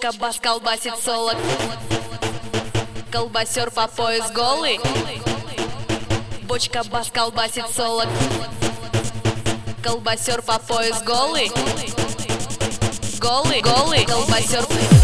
Бочка бас колбасит солод. Колбасер по пояс голый. Бочка бас колбасит солод. Колбасер по пояс голый. Голый, голый, колбасер.